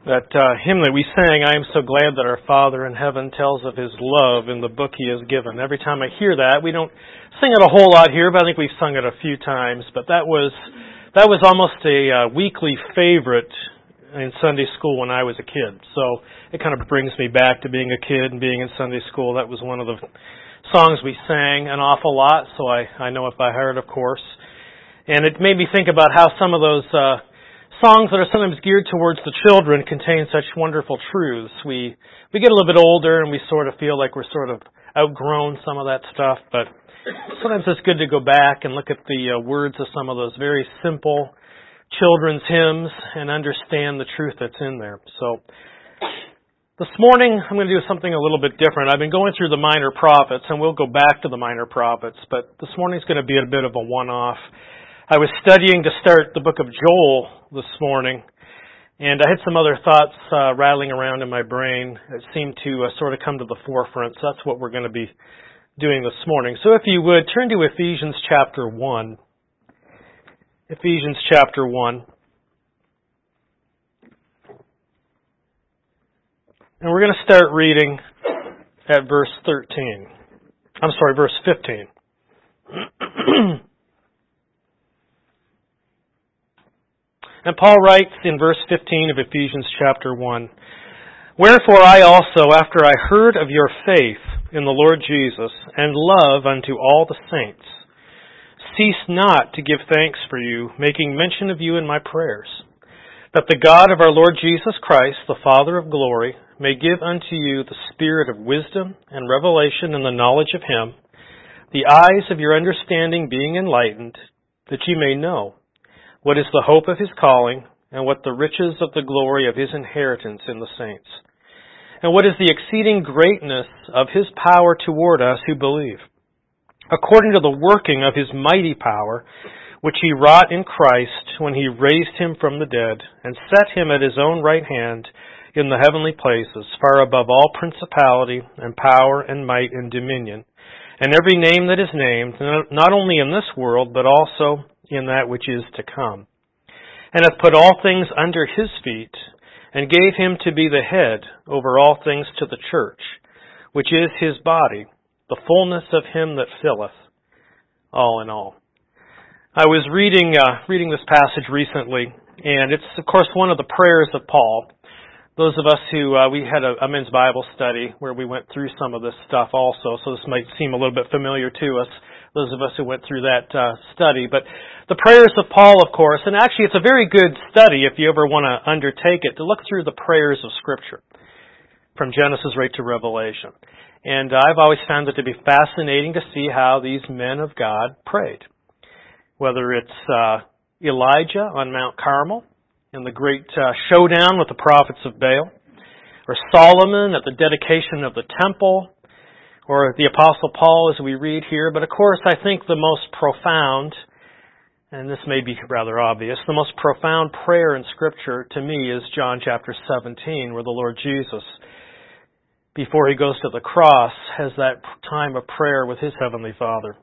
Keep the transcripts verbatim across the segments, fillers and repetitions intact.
That uh, hymn that we sang, I am so glad that our Father in heaven tells of His love in the book He has given. Every time I hear that, we don't sing it a whole lot here, but I think we've sung it a few times. But that was that was almost a uh, weekly favorite in Sunday school when I was a kid. So it kind of brings me back to being a kid and being in Sunday school. That was one of the songs we sang an awful lot, so I, I know it by heart, of course. And it made me think about how some of those uh, songs that are sometimes geared towards the children contain such wonderful truths. We we get a little bit older and we sort of feel like we're sort of outgrown some of that stuff, but sometimes it's good to go back and look at the uh, words of some of those very simple children's hymns and understand the truth that's in there. So this morning I'm going to do something a little bit different. I've been going through the minor prophets, and we'll go back to the minor prophets, but this morning's going to be a bit of a one-off. I was studying to start the book of Joel this morning, and I had some other thoughts uh, rattling around in my brain that seemed to uh, sort of come to the forefront, so that's what we're going to be doing this morning. So if you would, turn to Ephesians chapter one. Ephesians chapter one. And we're going to start reading at verse thirteen. I'm sorry, verse fifteen. And Paul writes in verse fifteen of Ephesians chapter one, "Wherefore I also, after I heard of your faith in the Lord Jesus, and love unto all the saints, cease not to give thanks for you, making mention of you in my prayers, that the God of our Lord Jesus Christ, the Father of glory, may give unto you the spirit of wisdom and revelation in the knowledge of Him, the eyes of your understanding being enlightened, that ye may know what is the hope of His calling, and what the riches of the glory of His inheritance in the saints, and what is the exceeding greatness of His power toward us who believe, according to the working of His mighty power, which He wrought in Christ when He raised Him from the dead, and set Him at His own right hand in the heavenly places, far above all principality and power and might and dominion, and every name that is named, not only in this world, but also in that which is to come, and hath put all things under His feet, and gave Him to be the head over all things to the church, which is His body, the fullness of Him that filleth all in all." I was reading uh, reading this passage recently, and it's, of course, one of the prayers of Paul. Those of us who, uh, we had a, a men's Bible study where we went through some of this stuff also, so this might seem a little bit familiar to us, those of us who went through that uh, study. But the prayers of Paul, of course, and actually it's a very good study if you ever want to undertake it, to look through the prayers of Scripture, from Genesis right to Revelation. And I've always found it to be fascinating to see how these men of God prayed. Whether it's uh, Elijah on Mount Carmel, in the great uh, showdown with the prophets of Baal, or Solomon at the dedication of the temple, or the Apostle Paul as we read here. But of course, I think the most profound, and this may be rather obvious, the most profound prayer in Scripture to me is John chapter seventeen, where the Lord Jesus, before He goes to the cross, has that time of prayer with His Heavenly Father.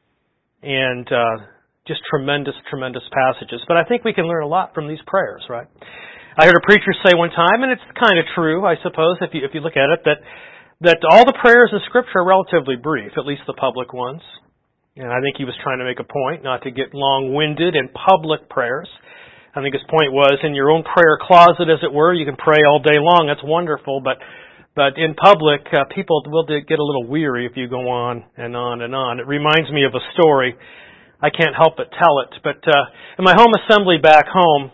And uh, just tremendous, tremendous passages. But I think we can learn a lot from these prayers, right? I heard a preacher say one time, and it's kind of true, I suppose, if you if you look at it, that that all the prayers in Scripture are relatively brief, at least the public ones. And I think he was trying to make a point, not to get long-winded in public prayers. I think his point was, in your own prayer closet, as it were, you can pray all day long. That's wonderful, but but in public, uh, people will get a little weary if you go on and on and on. It reminds me of a story. I can't help but tell it. But uh, in my home assembly back home,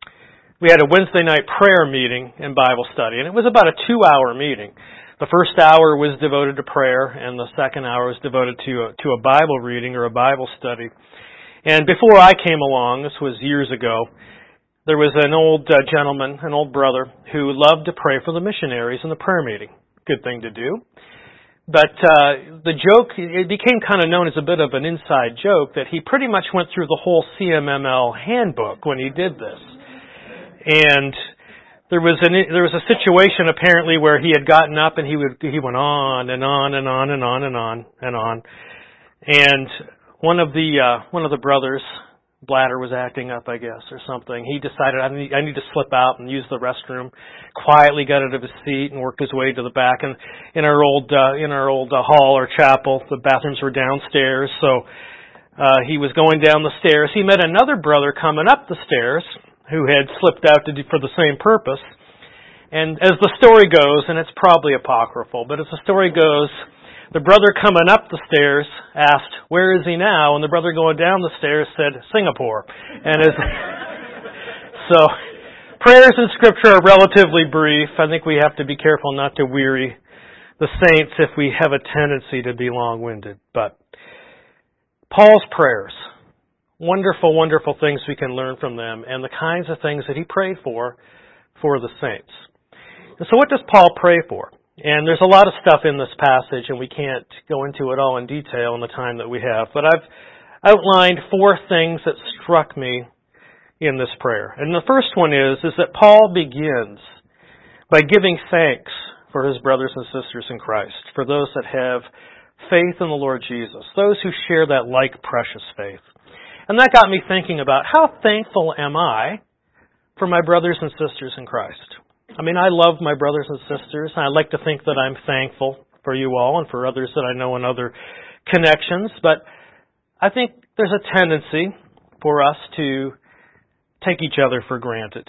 we had a Wednesday night prayer meeting and Bible study, and it was about a two-hour meeting. The first hour was devoted to prayer, and the second hour was devoted to a, to a Bible reading or a Bible study. And before I came along, this was years ago, there was an old uh, gentleman, an old brother, who loved to pray for the missionaries in the prayer meeting. Good thing to do. But uh, the joke, it became kind of known as a bit of an inside joke that he pretty much went through the whole C M M L handbook when he did this. And there was an, there was a situation apparently where he had gotten up and he would he went on and on and on and on and on and on. And one of the uh, one of the brothers bladder was acting up, I guess, or something. He decided I need, I need to slip out and use the restroom. Quietly got out of his seat and worked his way to the back. And in our old uh, in our old uh, hall or chapel, the bathrooms were downstairs. So uh, he was going down the stairs. He met another brother coming up the stairs who had slipped out to do, for the same purpose. And as the story goes, and it's probably apocryphal, but as the story goes, the brother coming up the stairs asked, "Where is he now?" And the brother going down the stairs said, "Singapore." And as so, prayers in Scripture are relatively brief. I think we have to be careful not to weary the saints if we have a tendency to be long-winded. But Paul's prayers, wonderful, wonderful things we can learn from them, and the kinds of things that he prayed for for the saints. And so what does Paul pray for? And there's a lot of stuff in this passage, and we can't go into it all in detail in the time that we have. But I've outlined four things that struck me in this prayer. And the first one is, is that Paul begins by giving thanks for his brothers and sisters in Christ, for those that have faith in the Lord Jesus, those who share that like precious faith. And that got me thinking about how thankful am I for my brothers and sisters in Christ. I mean, I love my brothers and sisters, and I like to think that I'm thankful for you all and for others that I know in other connections, but I think there's a tendency for us to take each other for granted.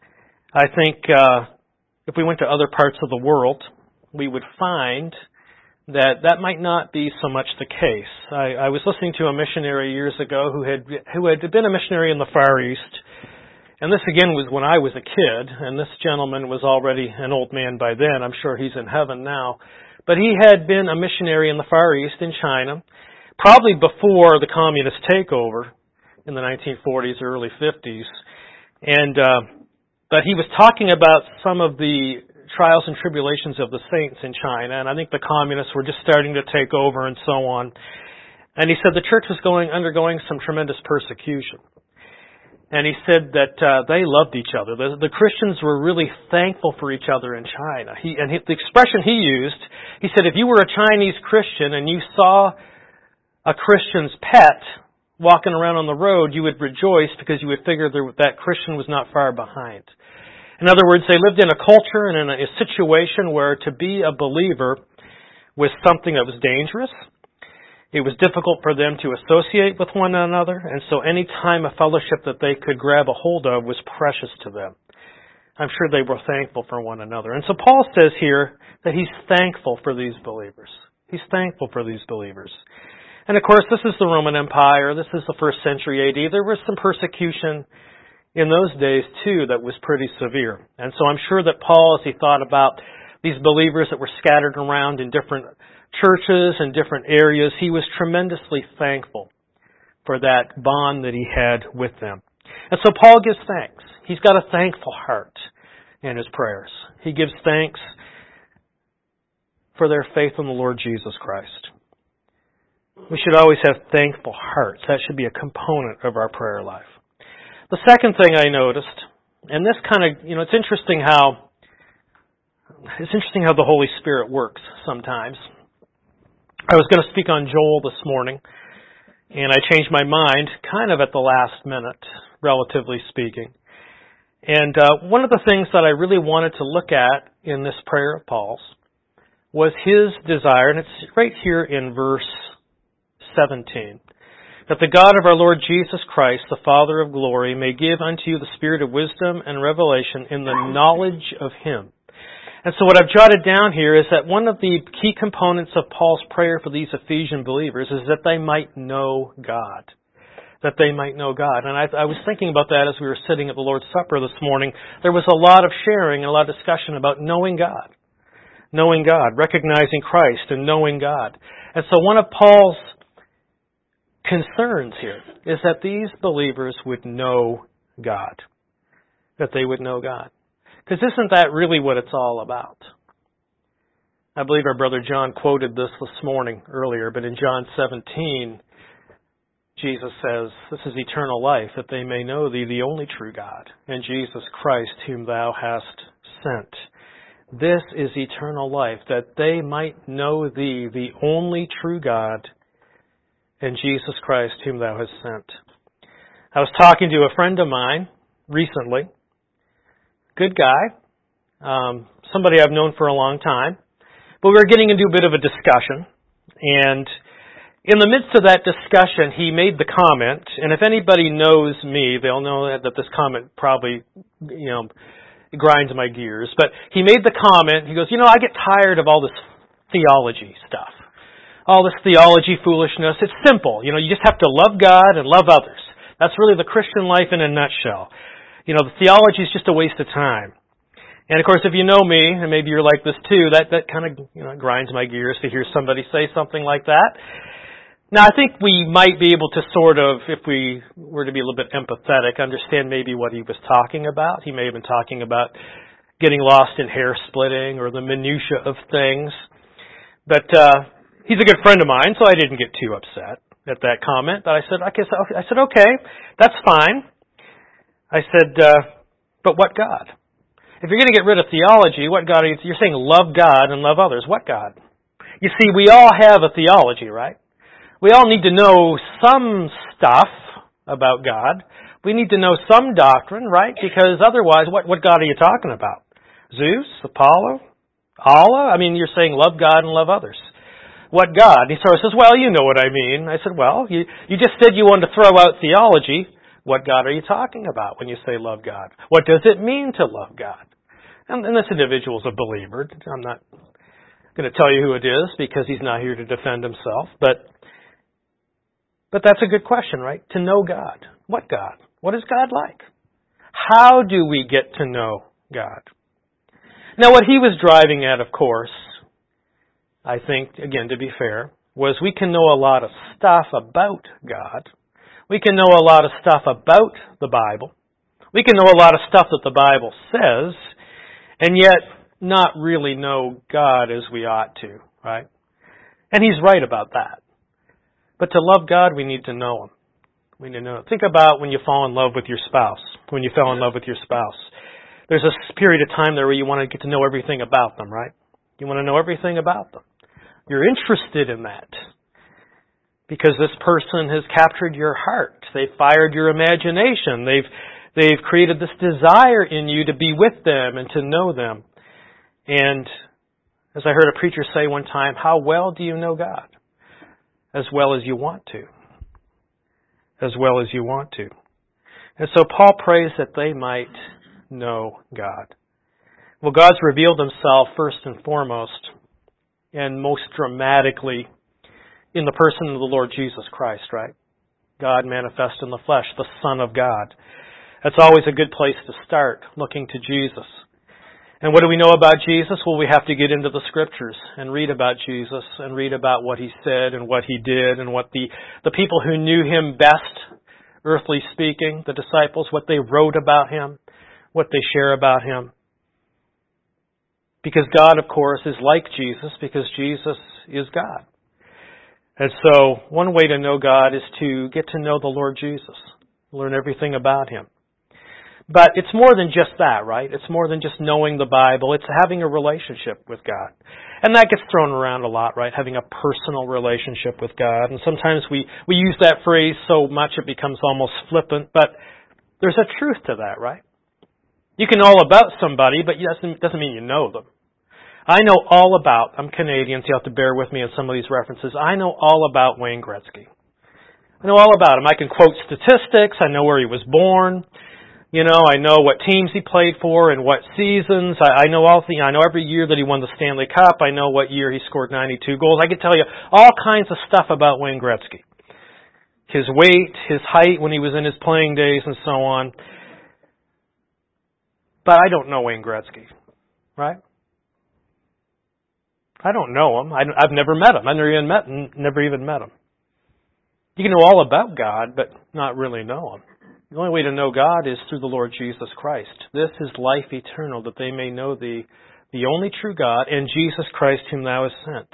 I think uh, if we went to other parts of the world, we would find that that might not be so much the case. I, I was listening to a missionary years ago who had who had been a missionary in the Far East. And this again was when I was a kid, and this gentleman was already an old man by then. I'm sure he's in heaven now. But he had been a missionary in the Far East in China, probably before the communist takeover in the nineteen forties, early fifties. And uh, but he was talking about some of the trials and tribulations of the saints in China, and I think the communists were just starting to take over and so on. And he said the church was going undergoing some tremendous persecution. And he said that uh, they loved each other. The, the Christians were really thankful for each other in China. He, and he, the expression he used, he said, if you were a Chinese Christian and you saw a Christian's pet walking around on the road, you would rejoice because you would figure that, that Christian was not far behind. In other words, they lived in a culture and in a, a situation where to be a believer was something that was dangerous. It was difficult for them to associate with one another, and so any time of fellowship that they could grab a hold of was precious to them. I'm sure they were thankful for one another. And so Paul says here that he's thankful for these believers. He's thankful for these believers. And of course, this is the Roman Empire. This is the first century A D. There was some persecution in those days, too, that was pretty severe. And so I'm sure that Paul, as he thought about these believers that were scattered around in different churches and different areas, he was tremendously thankful for that bond that he had with them. And so Paul gives thanks. He's got a thankful heart in his prayers. He gives thanks for their faith in the Lord Jesus Christ. We should always have thankful hearts. That should be a component of our prayer life. The second thing I noticed, and this kind of, you know, it's interesting how it's interesting how the Holy Spirit works sometimes. I was going to speak on Joel this morning, and I changed my mind kind of at the last minute, relatively speaking. And uh, one of the things that I really wanted to look at in this prayer of Paul's was his desire, and it's right here in verse seventeen, that the God of our Lord Jesus Christ, the Father of glory, may give unto you the spirit of wisdom and revelation in the knowledge of Him. And so what I've jotted down here is that one of the key components of Paul's prayer for these Ephesian believers is that they might know God. That they might know God. And I, I was thinking about that as we were sitting at the Lord's Supper this morning. There was a lot of sharing and a lot of discussion about knowing God. Knowing God, recognizing Christ and knowing God. And so one of Paul's concerns here is that these believers would know God. That they would know God. Because isn't that really what it's all about? I believe our brother John quoted this this morning earlier, but in John seventeen, Jesus says, this is eternal life, that they may know Thee, the only true God, and Jesus Christ, whom Thou hast sent. This is eternal life, that they might know Thee, the only true God, and Jesus Christ, whom Thou hast sent. I was talking to a friend of mine recently. Good guy. Um, somebody I've known for a long time. But we were getting into a bit of a discussion. And in the midst of that discussion, he made the comment, and if anybody knows me, they'll know that, that this comment probably, you know, grinds my gears. But he made the comment, he goes, you know, I get tired of all this theology stuff. All this theology foolishness. It's simple. You know, you just have to love God and love others. That's really the Christian life in a nutshell. You know, the theology is just a waste of time. And of course, if you know me, and maybe you're like this too, that, that kind of, you know, grinds my gears to hear somebody say something like that. Now, I think we might be able to sort of, if we were to be a little bit empathetic, understand maybe what he was talking about. He may have been talking about getting lost in hair splitting or the minutia of things. But uh, he's a good friend of mine, so I didn't get too upset at that comment. But I said, I guess I said, okay, that's fine. I said, uh, but what God? If you're going to get rid of theology, what God are you? You're saying love God and love others. What God? You see, we all have a theology, right? We all need to know some stuff about God. We need to know some doctrine, right? Because otherwise, what, what God are you talking about? Zeus? Apollo? Allah? I mean, you're saying love God and love others. What God? He sort of says, well, you know what I mean. I said, well, you, you just said you wanted to throw out theology. What God are you talking about when you say love God? What does it mean to love God? And, and this individual is a believer. I'm not going to tell you who it is because he's not here to defend himself. But but that's a good question, right? To know God. What God? What is God like? How do we get to know God? Now, what he was driving at, of course, I think, again, to be fair, was we can know a lot of stuff about God. We can know a lot of stuff about the Bible. We can know a lot of stuff that the Bible says, and yet not really know God as we ought to, right? And he's right about that. But to love God, we need to know Him. We need to know. Think about when you fall in love with your spouse. When you fell in love with your spouse. There's a period of time there where you want to get to know everything about them, right? You want to know everything about them. You're interested in that. Because this person has captured your heart. They've fired your imagination. They've they've created this desire in you to be with them and to know them. And as I heard a preacher say one time, how well do you know God? As well as you want to. As well as you want to. And so Paul prays that they might know God. Well, God's revealed Himself first and foremost and most dramatically in the person of the Lord Jesus Christ, right? God manifest in the flesh, the Son of God. That's always a good place to start, looking to Jesus. And what do we know about Jesus? Well, we have to get into the Scriptures and read about Jesus and read about what He said and what He did and what the, the people who knew Him best, earthly speaking, the disciples, what they wrote about Him, what they share about Him. Because God, of course, is like Jesus because Jesus is God. And so one way to know God is to get to know the Lord Jesus, learn everything about Him. But it's more than just that, right? It's more than just knowing the Bible. It's having a relationship with God. And that gets thrown around a lot, right? Having a personal relationship with God. And sometimes we, we use that phrase so much it becomes almost flippant. But there's a truth to that, right? You can know all about somebody, but it doesn't, doesn't mean you know them. I know all about, I'm Canadian, so you have to bear with me on some of these references. I know all about Wayne Gretzky. I know all about him. I can quote statistics. I know where he was born. You know, I know what teams he played for and what seasons. I, I know all the, I know every year that he won the Stanley Cup. I know what year he scored ninety-two goals. I can tell you all kinds of stuff about Wayne Gretzky. His weight, his height when he was in his playing days and so on. But I don't know Wayne Gretzky, right? I don't know him. I, I've never met him. I've never even met, never even met him. You can know all about God, but not really know Him. The only way to know God is through the Lord Jesus Christ. This is life eternal, that they may know Thee, the only true God, and Jesus Christ whom Thou hast sent.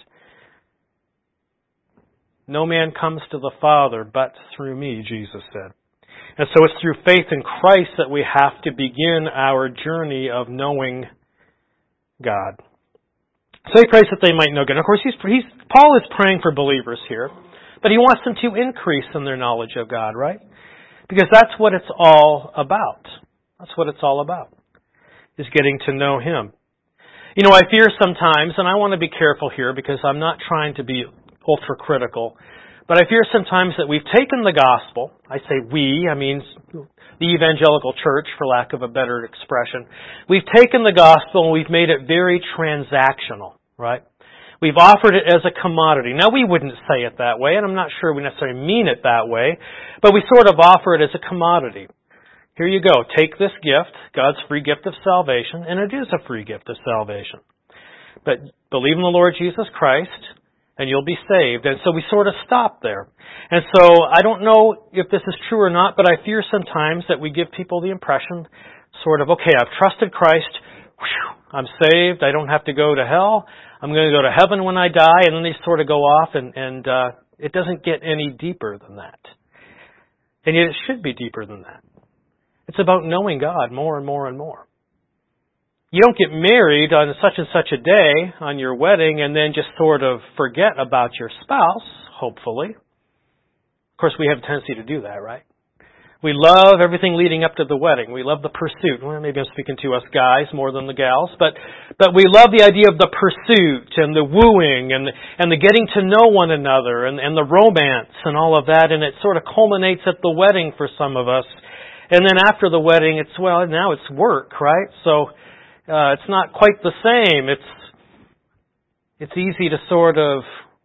No man comes to the Father but through me, Jesus said. And so it's through faith in Christ that we have to begin our journey of knowing God. So he prays that they might know God. And of course, he's, he's, Paul is praying for believers here, but he wants them to increase in their knowledge of God, right? Because that's what it's all about. That's what it's all about, is getting to know Him. You know, I fear sometimes, and I want to be careful here because I'm not trying to be ultra-critical, but I fear sometimes that we've taken the gospel, I say we, I mean the evangelical church, for lack of a better expression. We've taken the gospel and we've made it very transactional, right? We've offered it as a commodity. Now, we wouldn't say it that way, and I'm not sure we necessarily mean it that way, but we sort of offer it as a commodity. Here you go. Take this gift, God's free gift of salvation, and it is a free gift of salvation. But believe in the Lord Jesus Christ, and you'll be saved. And so we sort of stop there. And so I don't know if this is true or not, but I fear sometimes that we give people the impression, sort of, okay, I've trusted Christ, whew, I'm saved, I don't have to go to hell, I'm going to go to heaven when I die, and then they sort of go off, and, and uh, it doesn't get any deeper than that. And yet it should be deeper than that. It's about knowing God more and more and more. You don't get married on such and such a day on your wedding and then just sort of forget about your spouse, hopefully. Of course, we have a tendency to do that, right? We love everything leading up to the wedding. We love the pursuit. Well, maybe I'm speaking to us guys more than the gals, but but we love the idea of the pursuit and the wooing and the, and the getting to know one another and, and the romance and all of that, and it sort of culminates at the wedding for some of us. And then after the wedding, it's, well, now it's work, right? So Uh, it's not quite the same. It's it's easy to sort of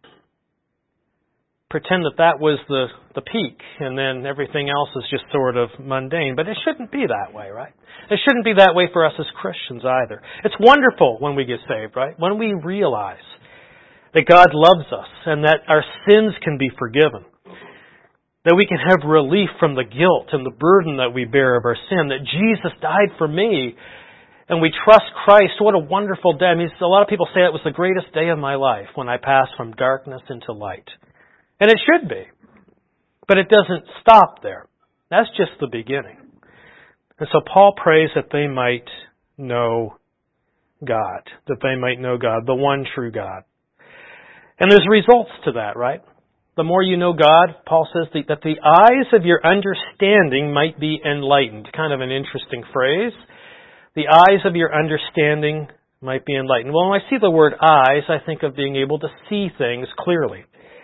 pretend that that was the, the peak, and then everything else is just sort of mundane. But it shouldn't be that way, right? It shouldn't be that way for us as Christians either. It's wonderful when we get saved, right? When we realize that God loves us and that our sins can be forgiven, that we can have relief from the guilt and the burden that we bear of our sin, that Jesus died for me, and we trust Christ. What a wonderful day. I mean, a lot of people say it was the greatest day of my life when I passed from darkness into light. And it should be. But it doesn't stop there. That's just the beginning. And so Paul prays that they might know God, that they might know God, the one true God. And there's results to that, right? The more you know God, Paul says that the eyes of your understanding might be enlightened. Kind of an interesting phrase. The eyes of your understanding might be enlightened. Well, when I see the word eyes, I think of being able to see things clearly.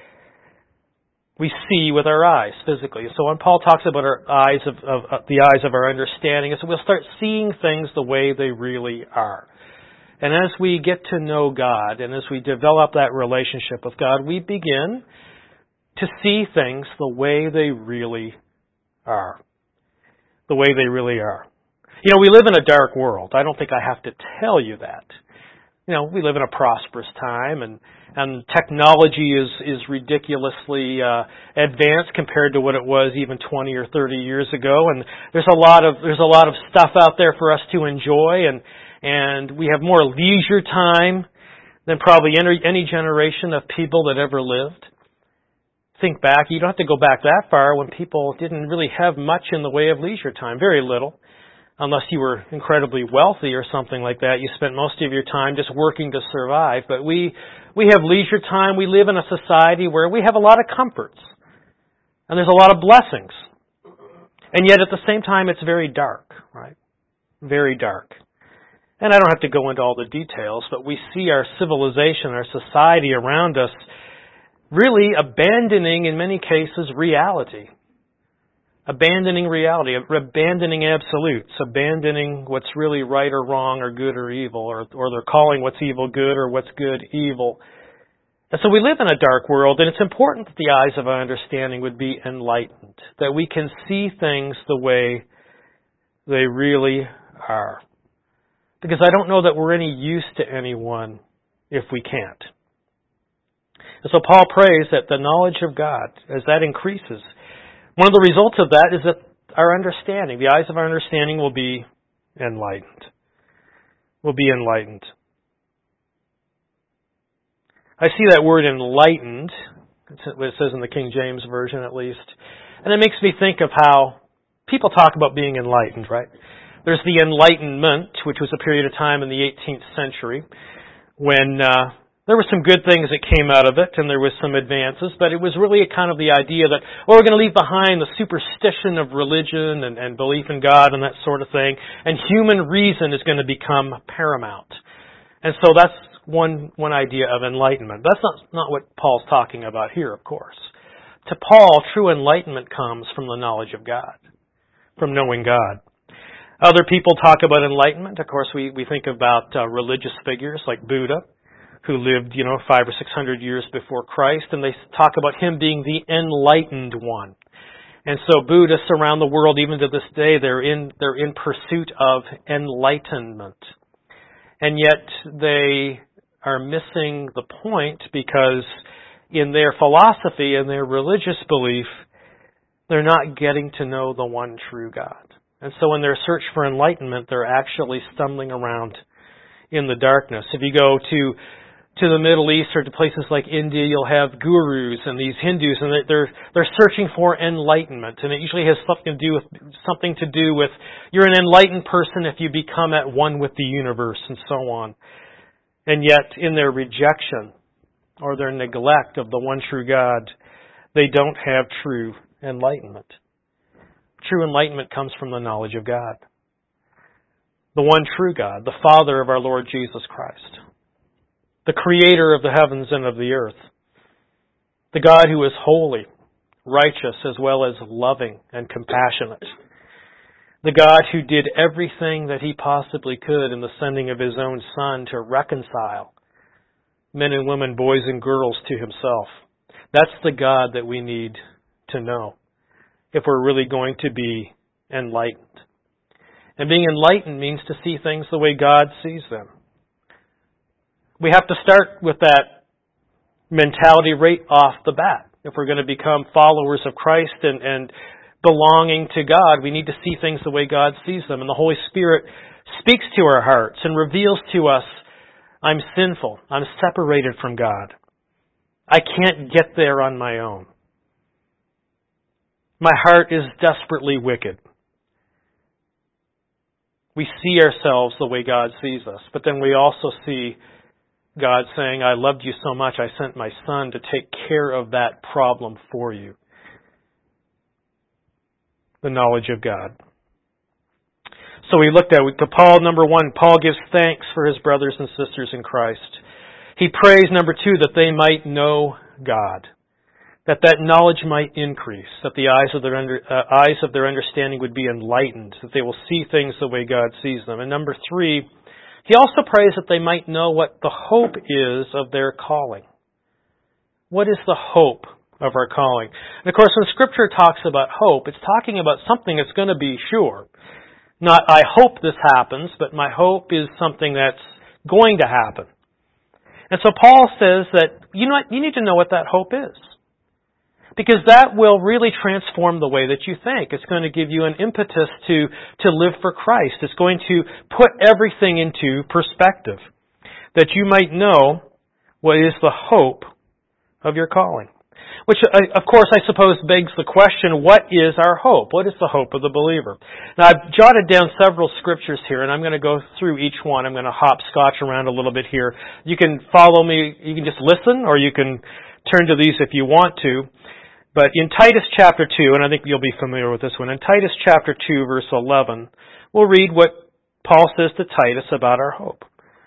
We see with our eyes physically. So when Paul talks about our eyes of, of, of the eyes of our understanding, so we'll start seeing things the way they really are. And as we get to know God, and as we develop that relationship with God, we begin to see things the way they really are. The way they really are. You know, we live in a dark world. I don't think I have to tell you that. You know, we live in a prosperous time, and, and technology is, is ridiculously uh, advanced compared to what it was even twenty or thirty years ago. And there's a lot of there's a lot of stuff out there for us to enjoy, and and we have more leisure time than probably any, any generation of people that ever lived. Think back. You don't have to go back that far when people didn't really have much in the way of leisure time. Very little. Unless you were incredibly wealthy or something like that. You spent most of your time just working to survive. But we we have leisure time. We live in a society where we have a lot of comforts. And there's a lot of blessings. And yet at the same time, it's very dark, right? Very dark. And I don't have to go into all the details, but we see our civilization, our society around us really abandoning, in many cases, reality. Abandoning reality, abandoning absolutes, abandoning what's really right or wrong or good or evil, or, or they're calling what's evil good or what's good evil. And so we live in a dark world, and it's important that the eyes of our understanding would be enlightened, that we can see things the way they really are. Because I don't know that we're any use to anyone if we can't. And so Paul prays that the knowledge of God, as that increases, one of the results of that is that our understanding, the eyes of our understanding will be enlightened. Will be enlightened. I see that word enlightened, it says in the King James Version at least, and it makes me think of how people talk about being enlightened, right? There's the Enlightenment, which was a period of time in the eighteenth century when uh, There were some good things that came out of it, and there was some advances, but it was really a kind of the idea that, well, we're going to leave behind the superstition of religion and, and belief in God and that sort of thing, and human reason is going to become paramount. And so that's one one idea of enlightenment. That's not, not what Paul's talking about here, of course. To Paul, true enlightenment comes from the knowledge of God, from knowing God. Other people talk about enlightenment. Of course, we, we think about uh, religious figures like Buddha, who lived, you know, five or six hundred years before Christ, and they talk about him being the enlightened one. And so Buddhists around the world, even to this day, they're in they're in pursuit of enlightenment. And yet they are missing the point, because in their philosophy and their religious belief, they're not getting to know the one true God. And so in their search for enlightenment, they're actually stumbling around in the darkness. If you go to to the Middle East or to places like India, you'll have gurus and these Hindus, and they're they're searching for enlightenment, and it usually has something to do with something to do with you're an enlightened person if you become at one with the universe, and so on. And yet, in their rejection or their neglect of the one true God, they don't have true enlightenment. True enlightenment comes from the knowledge of God, the one true God, the Father of our Lord Jesus Christ, the Creator of the heavens and of the earth, the God who is holy, righteous, as well as loving and compassionate, the God who did everything that He possibly could in the sending of His own Son to reconcile men and women, boys and girls to Himself. That's the God that we need to know if we're really going to be enlightened. And being enlightened means to see things the way God sees them. We have to start with that mentality right off the bat. If we're going to become followers of Christ and, and belonging to God, we need to see things the way God sees them. And the Holy Spirit speaks to our hearts and reveals to us, I'm sinful. I'm separated from God. I can't get there on my own. My heart is desperately wicked. We see ourselves the way God sees us, but then we also see God saying, I loved you so much, I sent my Son to take care of that problem for you. The knowledge of God. So we looked at, to Paul, number one, Paul gives thanks for his brothers and sisters in Christ. He prays, number two, that they might know God, that that knowledge might increase, that the eyes of their under, uh, eyes of their understanding would be enlightened, that they will see things the way God sees them. And number three, he also prays that they might know what the hope is of their calling. What is the hope of our calling? And of course, when Scripture talks about hope, it's talking about something that's going to be sure. Not, I hope this happens, but my hope is something that's going to happen. And so Paul says that, you know what, you need to know what that hope is. Because that will really transform the way that you think. It's going to give you an impetus to, to live for Christ. It's going to put everything into perspective. That you might know what is the hope of your calling. Which, of course, I suppose begs the question, what is our hope? What is the hope of the believer? Now, I've jotted down several scriptures here, and I'm going to go through each one. I'm going to hopscotch around a little bit here. You can follow me, you can just listen, or you can turn to these if you want to. But in Titus chapter two, and I think you'll be familiar with this one, in Titus chapter two, verse eleven, we'll read what Paul says to Titus about our hope.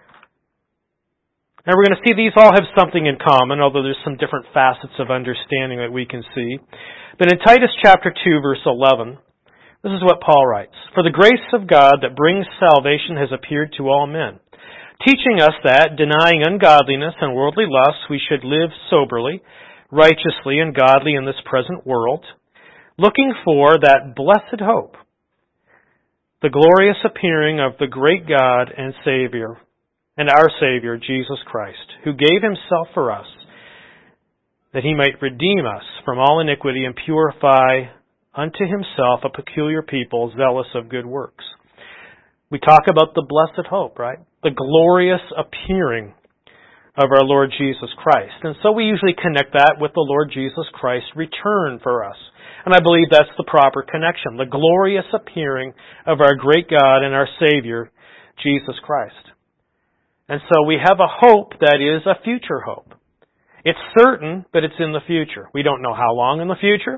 Now we're going to see these all have something in common, although there's some different facets of understanding that we can see. But in Titus chapter two, verse eleven, this is what Paul writes. For the grace of God that brings salvation has appeared to all men, teaching us that, denying ungodliness and worldly lusts, we should live soberly, righteously, and godly in this present world, looking for that blessed hope, the glorious appearing of the great God and Savior, and our Savior, Jesus Christ, who gave Himself for us, that He might redeem us from all iniquity and purify unto Himself a peculiar people, zealous of good works. We talk about the blessed hope, right? The glorious appearing of our Lord Jesus Christ. And so we usually connect that with the Lord Jesus Christ's return for us. And I believe that's the proper connection. The glorious appearing of our great God and our Savior, Jesus Christ. And so we have a hope that is a future hope. It's certain, but it's in the future. We don't know how long in the future,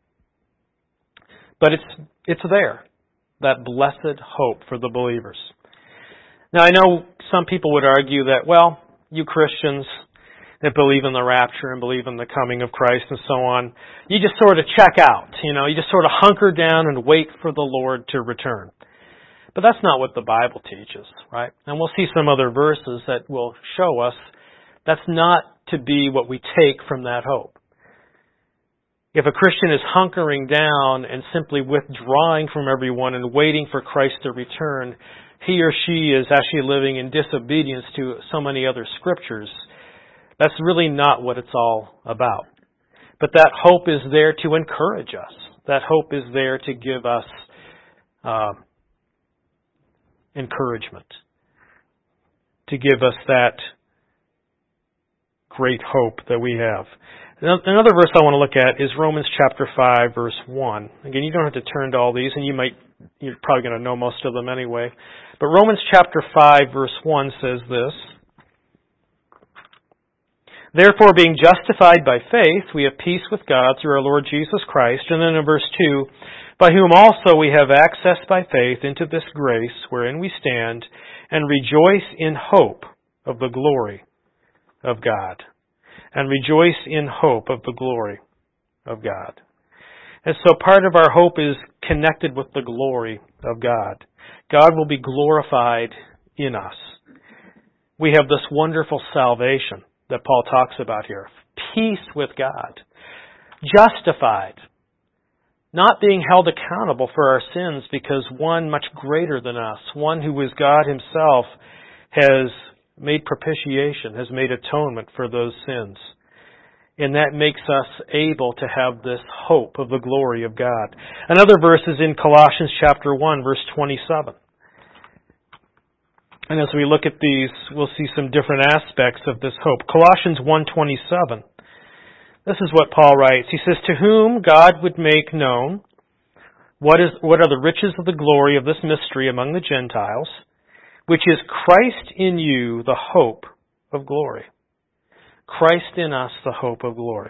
but it's it's there. That blessed hope for the believers. Now, I know some people would argue that, well, you Christians that believe in the rapture and believe in the coming of Christ and so on, you just sort of check out. You know, you just sort of hunker down and wait for the Lord to return. But that's not what the Bible teaches, right? And we'll see some other verses that will show us that's not to be what we take from that hope. If a Christian is hunkering down and simply withdrawing from everyone and waiting for Christ to return, he or she is actually living in disobedience to so many other scriptures. That's really not what it's all about. But that hope is there to encourage us. That hope is there to give us uh, encouragement, to give us that great hope that we have. Another verse I want to look at is Romans chapter five, verse one. Again, you don't have to turn to all these, and you might, you're probably going to know most of them anyway. But Romans chapter five, verse one says this: "Therefore, being justified by faith, we have peace with God through our Lord Jesus Christ." And then in verse two, "By whom also we have access by faith into this grace wherein we stand, and rejoice in hope of the glory of God." And rejoice in hope of the glory of God. And so part of our hope is connected with the glory of God. God will be glorified in us. We have this wonderful salvation that Paul talks about here. Peace with God. Justified. Not being held accountable for our sins because one much greater than us, one who is God Himself, has made propitiation, has made atonement for those sins. And that makes us able to have this hope of the glory of God. Another verse is in Colossians chapter one, verse twenty-seven. And as we look at these, we'll see some different aspects of this hope. Colossians one twenty-seven. This is what Paul writes. He says, "To whom God would make known what is what are the riches of the glory of this mystery among the Gentiles, which is Christ in you, the hope of glory." Christ in us, the hope of glory.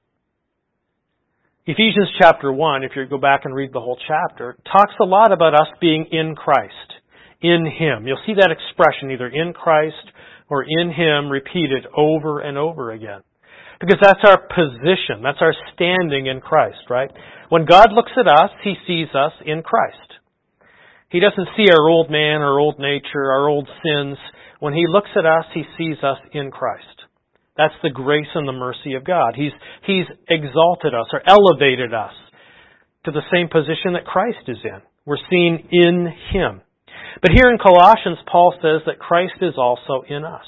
Ephesians chapter one, if you go back and read the whole chapter, talks a lot about us being in Christ, in Him. You'll see that expression either in Christ or in Him repeated over and over again. Because that's our position, that's our standing in Christ, right? When God looks at us, He sees us in Christ. He doesn't see our old man, our old nature, our old sins. When He looks at us, He sees us in Christ. That's the grace and the mercy of God. He's, He's exalted us or elevated us to the same position that Christ is in. We're seen in Him. But here in Colossians, Paul says that Christ is also in us.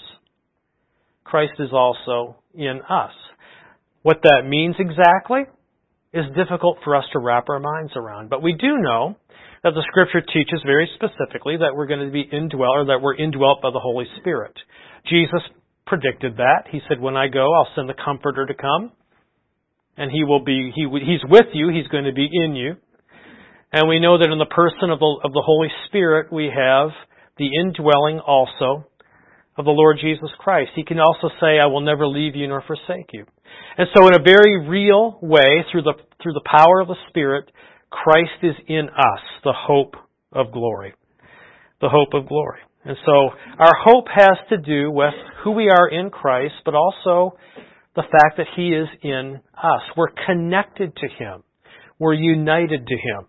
Christ is also in us. What that means exactly is difficult for us to wrap our minds around. But we do know that the Scripture teaches very specifically that we're going to be indwelt, or that we're indwelt by the Holy Spirit. Jesus predicted that. He said, "When I go, I'll send the Comforter to come, and He will be, he, He's with you, He's going to be in you." And we know that in the person of the, of the Holy Spirit, we have the indwelling also of the Lord Jesus Christ. He can also say, "I will never leave you nor forsake you." And so in a very real way, through the, through the power of the Spirit, Christ is in us, the hope of glory. The hope of glory. And so our hope has to do with who we are in Christ, but also the fact that He is in us. We're connected to Him. We're united to Him.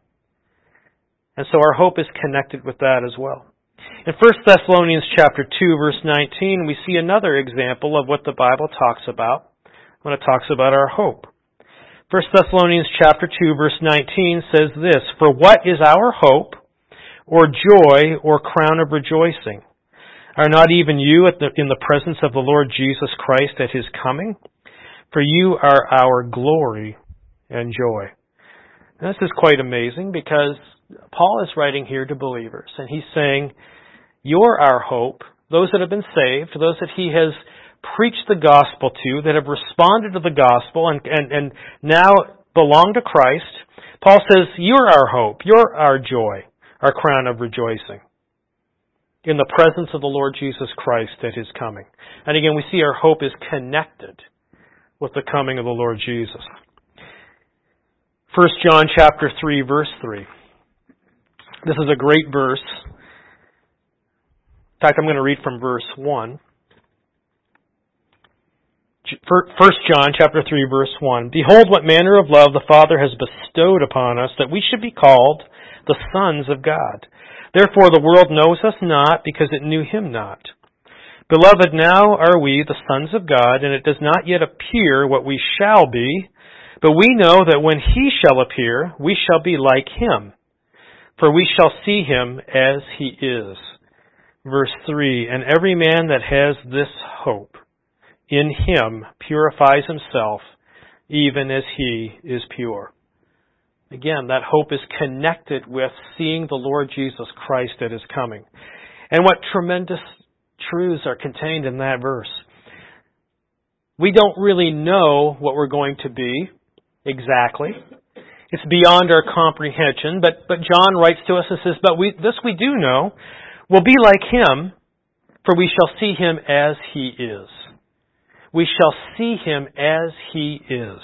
And so our hope is connected with that as well. In First Thessalonians chapter two, verse nineteen, we see another example of what the Bible talks about when it talks about our hope. First Thessalonians chapter two, verse nineteen says this: "For what is our hope, or joy, or crown of rejoicing? Are not even you at the, in the presence of the Lord Jesus Christ at His coming? For you are our glory and joy." And this is quite amazing because Paul is writing here to believers, and he's saying, you're our hope, those that have been saved, those that He has preached the gospel to, that have responded to the gospel and, and, and now belong to Christ. Paul says, you're our hope, you're our joy, our crown of rejoicing. in the presence of the Lord Jesus Christ at His coming. And again, we see our hope is connected with the coming of the Lord Jesus. First John chapter three, verse three. This is a great verse. In fact, I'm going to read from verse one. First John chapter three, verse one. Behold, what manner of love the Father has bestowed upon us, that we should be called the sons of God. Therefore the world knows us not, because it knew Him not. Beloved, now are we the sons of God, and it does not yet appear what we shall be, but we know that when He shall appear, we shall be like Him, for we shall see Him as He is. Verse three, and every man that has this hope in Him purifies himself, even as He is pure. Again, that hope is connected with seeing the Lord Jesus Christ at His coming. And what tremendous truths are contained in that verse. We don't really know what we're going to be exactly. It's beyond our comprehension, but, but John writes to us and says, but we, this we do know, we'll be like Him, for we shall see Him as He is. We shall see Him as He is.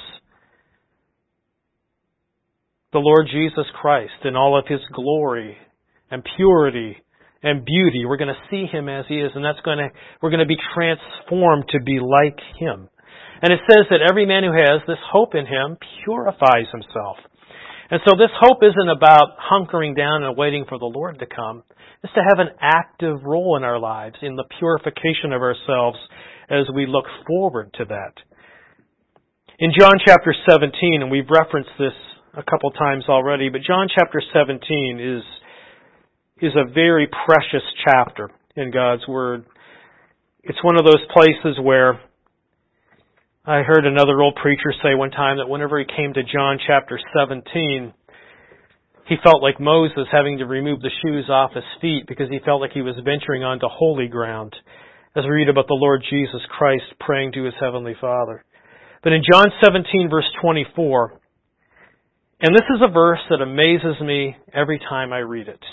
The Lord Jesus Christ in all of His glory and purity and beauty. We're going to see Him as He is, and that's going to, we're going to be transformed to be like Him. And it says that every man who has this hope in Him purifies himself. And so this hope isn't about hunkering down and waiting for the Lord to come. It's to have an active role in our lives in the purification of ourselves as we look forward to that. In John chapter seventeen, and we've referenced this a couple times already, but John chapter seventeen is is a very precious chapter in God's Word. It's one of those places where I heard another old preacher say one time that whenever he came to John chapter seventeen, he felt like Moses having to remove the shoes off his feet because he felt like he was venturing onto holy ground, as we read about the Lord Jesus Christ praying to His Heavenly Father. But in John seventeen, verse twenty-four, and this is a verse that amazes me every time I read it.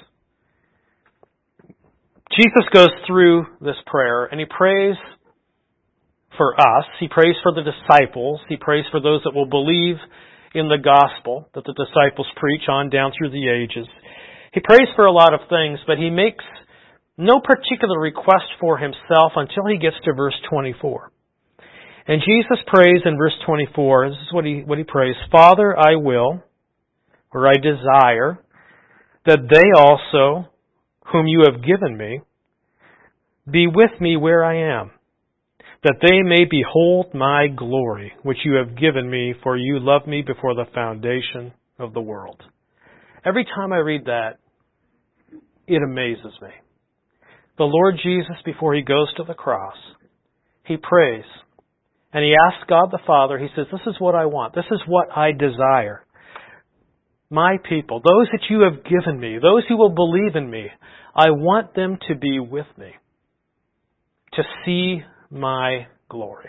Jesus goes through this prayer, and He prays for us. He prays for the disciples. He prays for those that will believe in the gospel that the disciples preach on down through the ages. He prays for a lot of things, but He makes no particular request for Himself until He gets to verse twenty-four. And Jesus prays in verse twenty-four, this is what He, what he prays, Father, I will, or I desire, that they also, whom You have given Me, be with Me where I am, that they may behold My glory, which You have given Me, for You loved Me before the foundation of the world. Every time I read that, it amazes me. The Lord Jesus, before He goes to the cross, He prays, and He asks God the Father, He says, this is what I want, this is what I desire. My people, those that You have given Me, those who will believe in Me, I want them to be with Me, to see My glory.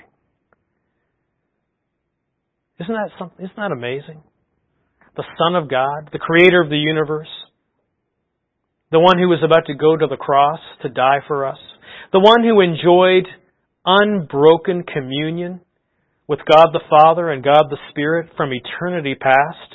Isn't that something? Isn't that amazing? The Son of God, the Creator of the universe, the one who was about to go to the cross to die for us, the one who enjoyed unbroken communion with God the Father and God the Spirit from eternity past.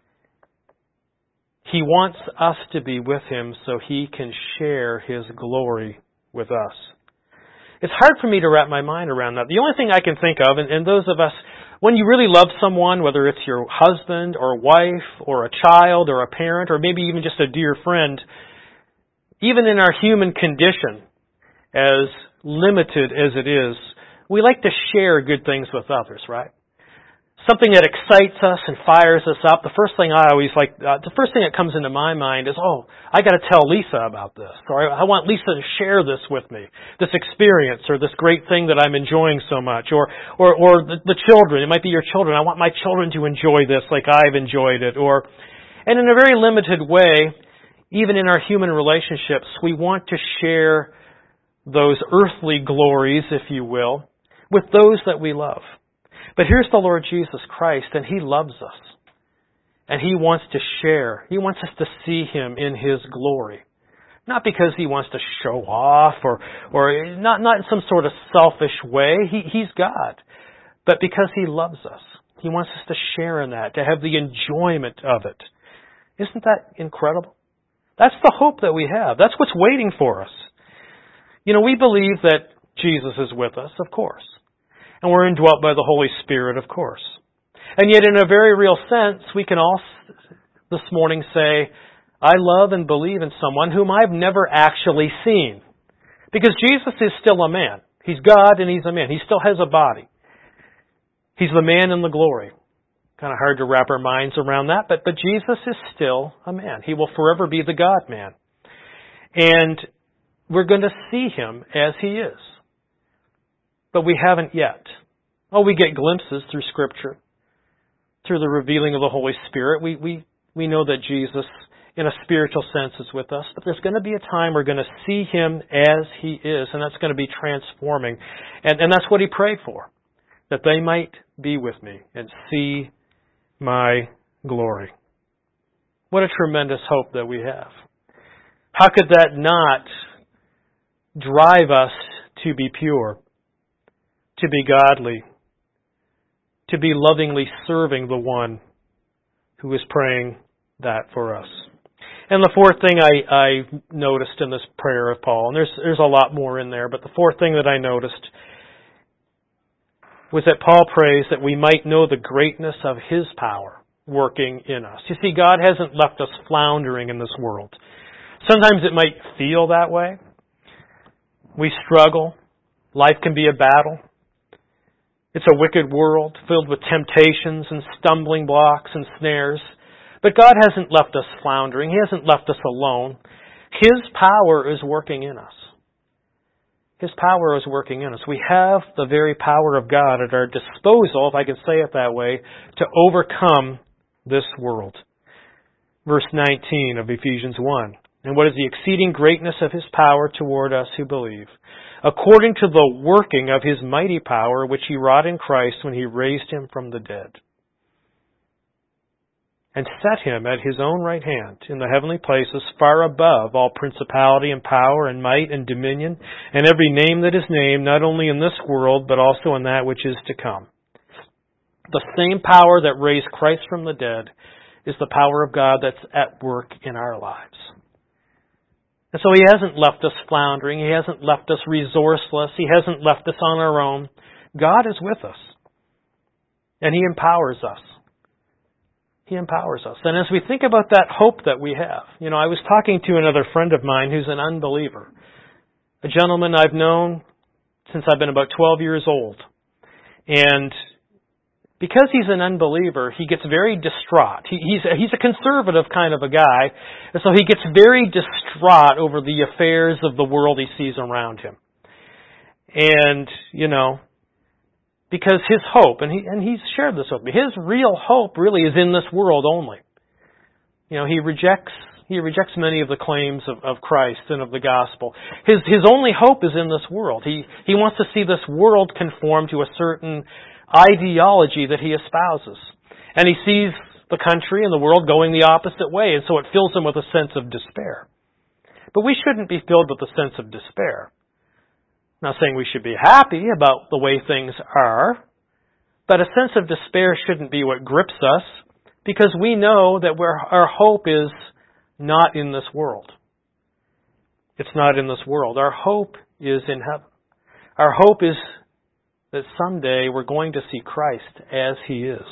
He wants us to be with Him so He can share His glory with us. It's hard for me to wrap my mind around that. The only thing I can think of, and, and those of us, when you really love someone, whether it's your husband or wife or a child or a parent or maybe even just a dear friend, even in our human condition, as limited as it is, we like to share good things with others, right? Something that excites us and fires us up. The first thing I always like, uh, the first thing that comes into my mind is, oh, I got to tell Lisa about this. Or I want Lisa to share this with me, this experience or this great thing that I'm enjoying so much. Or, or, or the, the children. It might be your children. I want my children to enjoy this like I've enjoyed it. Or, and in a very limited way, even in our human relationships, we want to share those earthly glories, if you will, with those that we love. But here's the Lord Jesus Christ, and He loves us. And He wants to share. He wants us to see Him in His glory. Not because He wants to show off or or not, not in some sort of selfish way. He, he's God. But because He loves us. He wants us to share in that, to have the enjoyment of it. Isn't that incredible? That's the hope that we have. That's what's waiting for us. You know, we believe that Jesus is with us, of course. And we're indwelt by the Holy Spirit, of course. And yet, in a very real sense, we can all this morning say, I love and believe in someone whom I've never actually seen. Because Jesus is still a man. He's God and He's a man. He still has a body. He's the man in the glory. Kind of hard to wrap our minds around that, but, but Jesus is still a man. He will forever be the God-man. And we're going to see Him as He is. But we haven't yet. Oh, we get glimpses through Scripture, through the revealing of the Holy Spirit. We, we, we know that Jesus, in a spiritual sense, is with us. But there's going to be a time we're going to see Him as He is, and that's going to be transforming. And, and that's what He prayed for, that they might be with me and see my glory. What a tremendous hope that we have. How could that not drive us to be pure, to be godly, to be lovingly serving the one who is praying that for us? And the fourth thing I, I noticed in this prayer of Paul, and there's, there's a lot more in there, but the fourth thing that I noticed was that Paul prays that we might know the greatness of His power working in us. You see, God hasn't left us floundering in this world. Sometimes it might feel that way. We struggle. Life can be a battle. It's a wicked world filled with temptations and stumbling blocks and snares. But God hasn't left us floundering. He hasn't left us alone. His power is working in us. His power is working in us. We have the very power of God at our disposal, if I can say it that way, to overcome this world. Verse nineteen of Ephesians one. And what is the exceeding greatness of His power toward us who believe? According to the working of His mighty power, which He wrought in Christ when He raised Him from the dead, and set Him at His own right hand in the heavenly places, far above all principality and power and might and dominion, and every name that is named, not only in this world, but also in that which is to come. The same power that raised Christ from the dead is the power of God that's at work in our lives. And so He hasn't left us floundering. He hasn't left us resourceless. He hasn't left us on our own. God is with us. And He empowers us. He empowers us. And as we think about that hope that we have, you know, I was talking to another friend of mine who's an unbeliever. A gentleman I've known since I've been about twelve years old. And because he's an unbeliever, he gets very distraught. He, he's, a, he's a conservative kind of a guy, and so he gets very distraught over the affairs of the world he sees around him. And, you know, because his hope, and he and he's shared this with me, his real hope really is in this world only. You know, he rejects he rejects many of the claims of, of Christ and of the gospel. His his only hope is in this world. He he wants to see this world conform to a certain ideology that he espouses. And he sees the country and the world going the opposite way, and so it fills him with a sense of despair. But we shouldn't be filled with a sense of despair. I'm not saying we should be happy about the way things are, but a sense of despair shouldn't be what grips us, because we know that we're, our hope is not in this world. It's not in this world. Our hope is in heaven. Our hope is that someday we're going to see Christ as He is.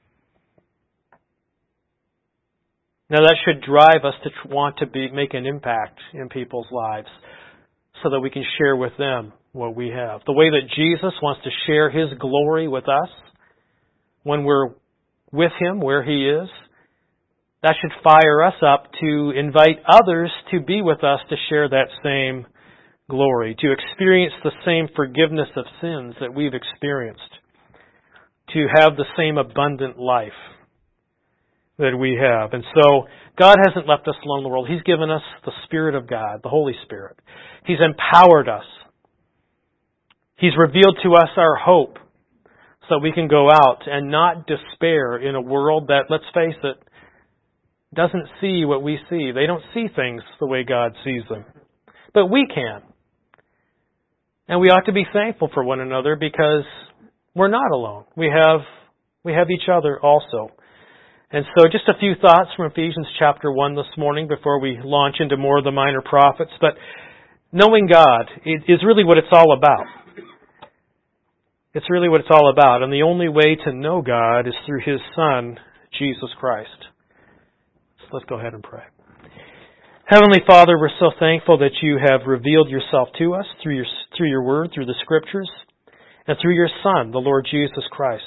Now that should drive us to want to be, make an impact in people's lives so that we can share with them what we have. The way that Jesus wants to share His glory with us when we're with Him where He is, that should fire us up to invite others to be with us to share that same glory, to experience the same forgiveness of sins that we've experienced, to have the same abundant life that we have. And so God hasn't left us alone in the world. He's given us the Spirit of God, the Holy Spirit. He's empowered us. He's revealed to us our hope so we can go out and not despair in a world that, let's face it, doesn't see what we see. They don't see things the way God sees them. But we can. And we ought to be thankful for one another because we're not alone. We have we have each other also. And so just a few thoughts from Ephesians chapter one this morning before we launch into more of the minor prophets. But knowing God is really what it's all about. It's really what it's all about. And the only way to know God is through His Son, Jesus Christ. So let's go ahead and pray. Heavenly Father, we're so thankful that You have revealed Yourself to us through Your, through Your Word, through the Scriptures, and through Your Son, the Lord Jesus Christ.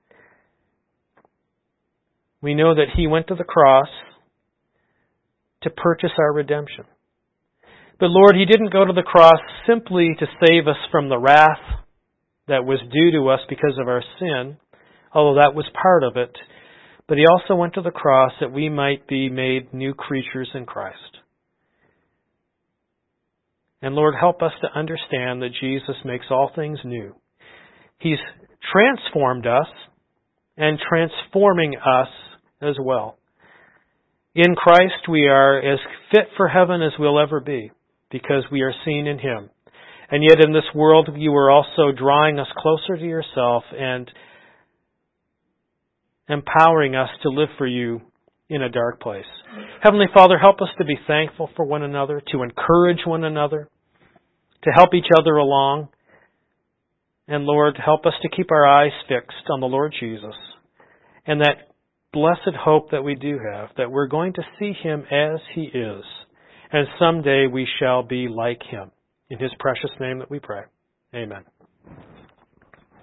We know that He went to the cross to purchase our redemption. But Lord, He didn't go to the cross simply to save us from the wrath that was due to us because of our sin, although that was part of it. But He also went to the cross that we might be made new creatures in Christ. And Lord, help us to understand that Jesus makes all things new. He's transformed us and transforming us as well. In Christ we are as fit for heaven as we'll ever be because we are seen in Him. And yet in this world You are also drawing us closer to Yourself and empowering us to live for You in a dark place. Heavenly Father, help us to be thankful for one another, to encourage one another, to help each other along. And Lord, help us to keep our eyes fixed on the Lord Jesus and that blessed hope that we do have, that we're going to see Him as He is, and someday we shall be like Him. In His precious name that we pray. Amen.